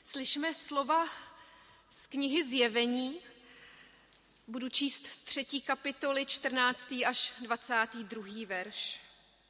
Slyšíme slova z knihy Zjevení. Budu číst z 3. kapitoly 14. až 22. verš.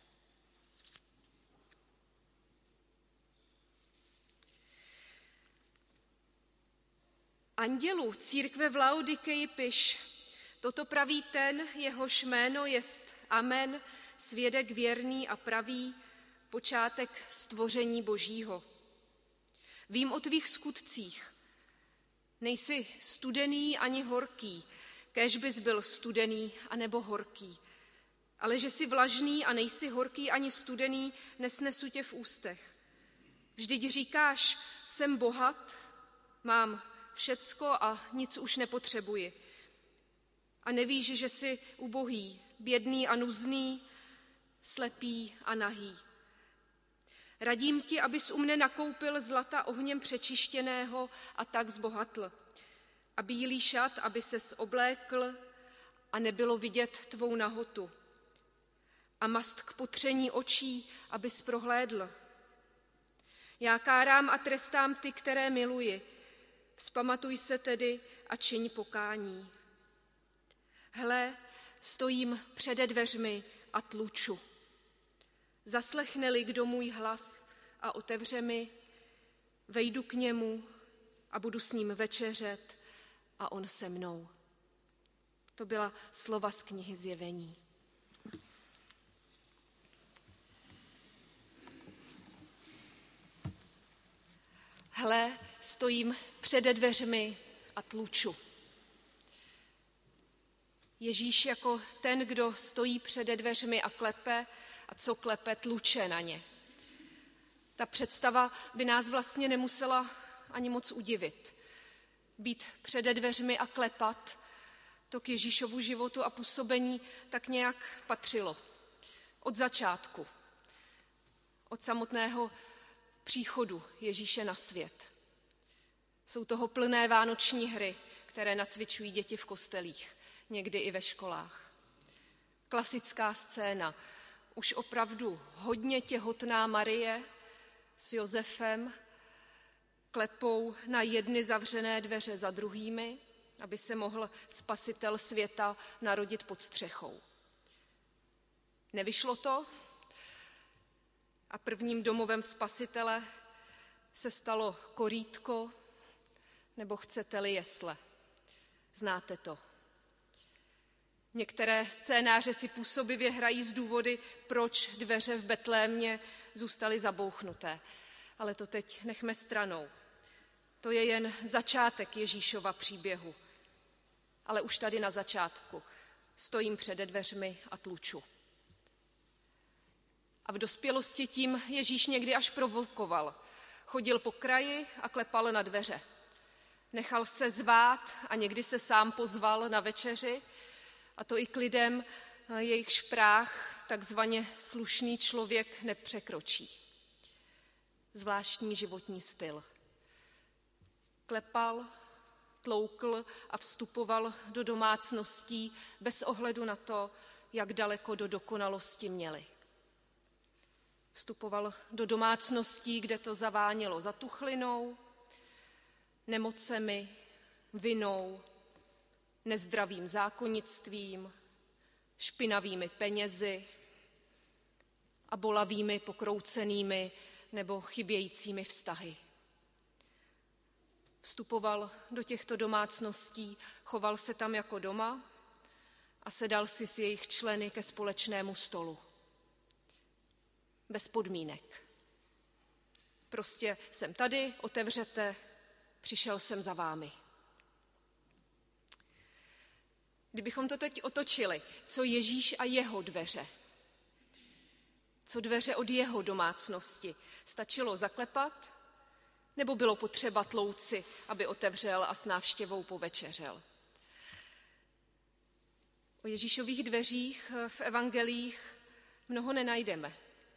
Andělu církve v Laodikeji piš, toto praví ten, jehož jméno jest Amen, svědek věrný a pravý, počátek stvoření Božího. Vím o tvých skutcích. Nejsi studený ani horký, kéž bys byl studený anebo horký. Ale že jsi vlažný a nejsi horký ani studený, nesnesu tě v ústech. Vždyť říkáš, jsem bohat, mám všecko a nic už nepotřebuji. A nevíš, že jsi ubohý, bědný a nuzný, slepý a nahý. Radím ti, abys u mne nakoupil zlata ohněm přečištěného a tak zbohatl. A bílý šat, aby ses oblékl a nebylo vidět tvou nahotu. A mast k potření očí, abys prohlédl. Já kárám a trestám ty, které miluji. Vzpamatuj se tedy a čiň pokání. Hle, stojím přede dveřmi a tluču. Zaslechne-li kdo můj hlas a otevře mi, vejdu k němu a budu s ním večeřet a on se mnou. To byla slova z knihy Zjevení. Hle, stojím přede dveřmi a tluču. Ježíš jako ten, kdo stojí přede dveřmi a klepe, a co klepe, tluče na ně. Ta představa by nás vlastně nemusela ani moc udivit. Být přede dveřmi a klepat, to k Ježíšovu životu a působení tak nějak patřilo. Od začátku, od samotného příchodu Ježíše na svět. Jsou toho plné vánoční hry, které nacvičují děti v kostelích, někdy i ve školách. Klasická scéna. Už opravdu hodně těhotná Marie s Josefem klepou na jedny zavřené dveře za druhými, aby se mohl spasitel světa narodit pod střechou. Nevyšlo to a prvním domovem spasitele se stalo korýtko, nebo chcete-li jesle. Znáte to. Některé scénáře si působivě hrají z důvody, proč dveře v Betlémě zůstaly zabouchnuté. Ale to teď nechme stranou. To je jen začátek Ježíšova příběhu. Ale už tady na začátku stojím přede dveřmi a tluču. A v dospělosti tím Ježíš někdy až provokoval. Chodil po kraji a klepal na dveře. Nechal se zvát a někdy se sám pozval na večeři, a to i k lidem, jejichž práh takzvaně slušný člověk nepřekročí. Zvláštní životní styl. Klepal, tloukl a vstupoval do domácností bez ohledu na to, jak daleko do dokonalosti měli. Vstupoval do domácností, kde to zavánělo zatuchlinou, nemocemi, vinou, nezdravým zákonnictvím, špinavými penězi a bolavými, pokroucenými nebo chybějícími vztahy. Vstupoval do těchto domácností, choval se tam jako doma a sedal si s jejich členy ke společnému stolu. Bez podmínek. Prostě jsem tady, otevřete, přišel jsem za vámi. Kdybychom to teď otočili, co Ježíš a jeho dveře? Co dveře od jeho domácnosti? Stačilo zaklepat? Nebo bylo potřeba tlouci, aby otevřel a s návštěvou povečeřel? O Ježíšových dveřích v evangelích mnoho nenajdeme.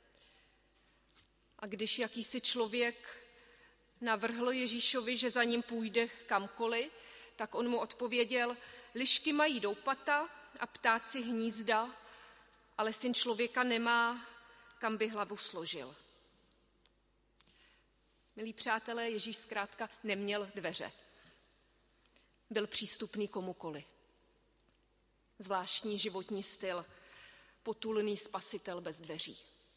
A když jakýsi člověk navrhl Ježíšovi, že za ním půjde kamkoliv, tak on mu odpověděl, lišky mají doupata a ptáci hnízda, ale syn člověka nemá, kam by hlavu složil. Milí přátelé, Ježíš zkrátka neměl dveře. Byl přístupný komukoli. Zvláštní životní styl, potulný spasitel bez dveří.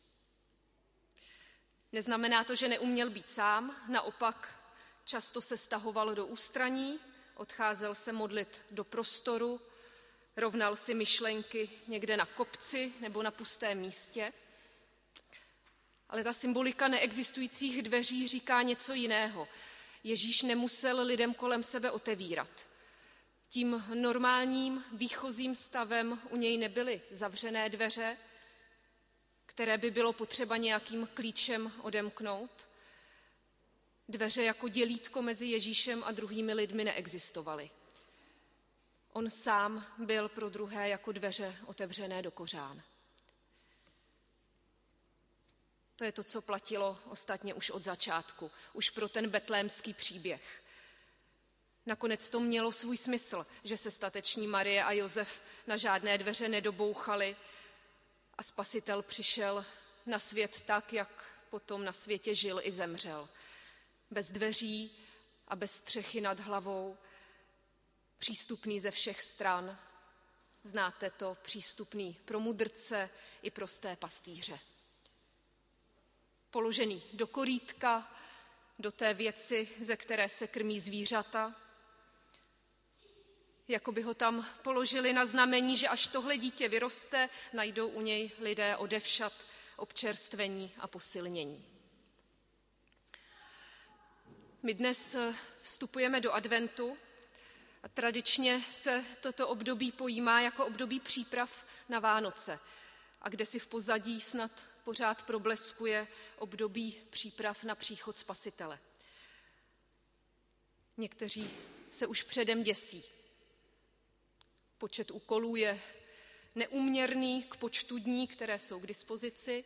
Neznamená to, že neuměl být sám, naopak často se stahoval do ústraní, odcházel se modlit do prostoru, rovnal si myšlenky někde na kopci nebo na pustém místě. Ale ta symbolika neexistujících dveří říká něco jiného. Ježíš nemusel lidem kolem sebe otevírat. Tím normálním výchozím stavem u něj nebyly zavřené dveře, které by bylo potřeba nějakým klíčem odemknout. Dveře jako dělítko mezi Ježíšem a druhými lidmi neexistovaly. On sám byl pro druhé jako dveře otevřené do kořán. To je to, co platilo ostatně už od začátku, už pro ten betlémský příběh. Nakonec to mělo svůj smysl, že se stateční Marie a Josef na žádné dveře nedobouchali a Spasitel přišel na svět tak, jak potom na světě žil i zemřel. Bez dveří a bez střechy nad hlavou, přístupný ze všech stran. Znáte to, přístupný pro mudrce i prosté pastýře. Položený do korítka, do té věci, ze které se krmí zvířata. Jako by ho tam položili na znamení, že až tohle dítě vyroste, najdou u něj lidé odevšad občerstvení a posilnění. My dnes vstupujeme do adventu a tradičně se toto období pojímá jako období příprav na Vánoce. A kde si v pozadí snad pořád probleskuje období příprav na příchod Spasitele. Někteří se už předem děsí. Počet úkolů je neúměrný k počtu dní, které jsou k dispozici.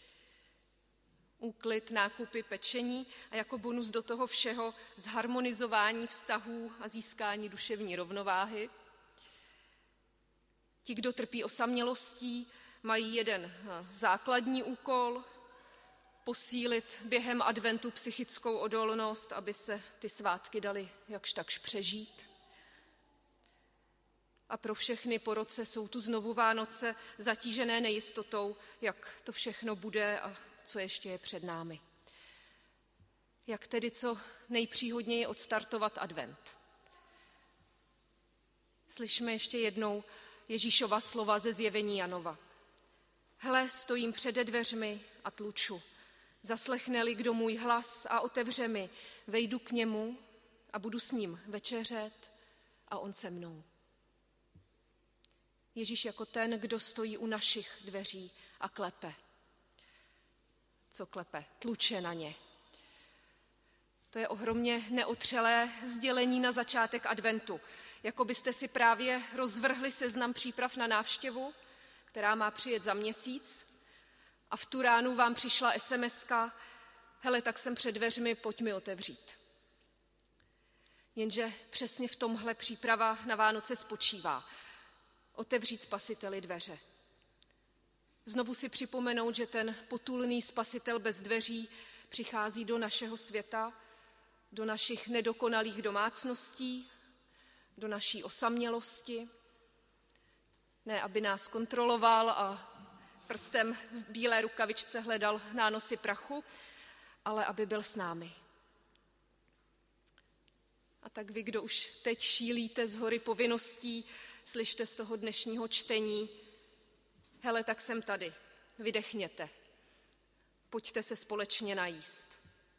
Úklid, nákupy, pečení a jako bonus do toho všeho zharmonizování vztahů a získání duševní rovnováhy. Ti, kdo trpí osamělostí, mají jeden základní úkol, posílit během adventu psychickou odolnost, aby se ty svátky daly jakž takž přežít. A pro všechny po roce jsou tu znovu Vánoce zatížené nejistotou, jak to všechno bude a co ještě je před námi. Jak tedy co nejpříhodněji odstartovat advent? Slyšme ještě jednou Ježíšova slova ze Zjevení Janova. Hle, stojím přede dveřmi a tluču. Zaslechne-li kdo můj hlas a otevře mi, vejdu k němu a budu s ním večeřet a on se mnou. Ježíš jako ten, kdo stojí u našich dveří a klepe. Co klepe? Tluče na ně. To je ohromně neotřelé sdělení na začátek adventu. Jako byste si právě rozvrhli seznam příprav na návštěvu, která má přijet za měsíc, a v tu ránu vám přišla SMS-ka, hele, tak jsem před dveřmi, pojď mi otevřít. Jenže přesně v tomhle příprava na Vánoce spočívá. Otevřít Spasiteli dveře. Znovu si připomenout, že ten potulný Spasitel bez dveří přichází do našeho světa, do našich nedokonalých domácností, do naší osamělosti. Ne, aby nás kontroloval a prstem v bílé rukavičce hledal nánosy prachu, ale aby byl s námi. A tak vy, kdo už teď šílíte z hory povinností, slyšte z toho dnešního čtení, hele, tak jsem tady, vydechněte, pojďte se společně najíst.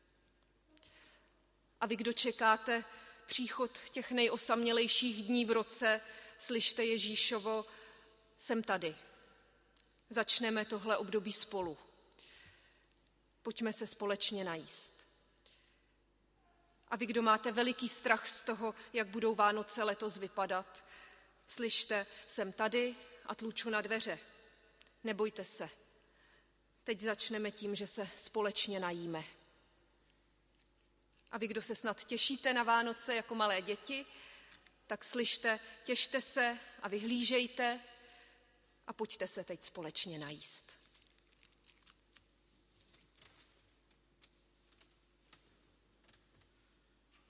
A vy, kdo čekáte příchod těch nejosamělejších dní v roce, slyšte Ježíšovo, jsem tady. Začneme tohle období spolu. Pojďme se společně najíst. A vy, kdo máte veliký strach z toho, jak budou Vánoce letos vypadat, slyšte, jsem tady a tluču na dveře. Nebojte se. Teď začneme tím, že se společně najíme. A vy, kdo se snad těšíte na Vánoce jako malé děti, tak slyšte, těšte se a vyhlížejte a pojďte se teď společně najíst.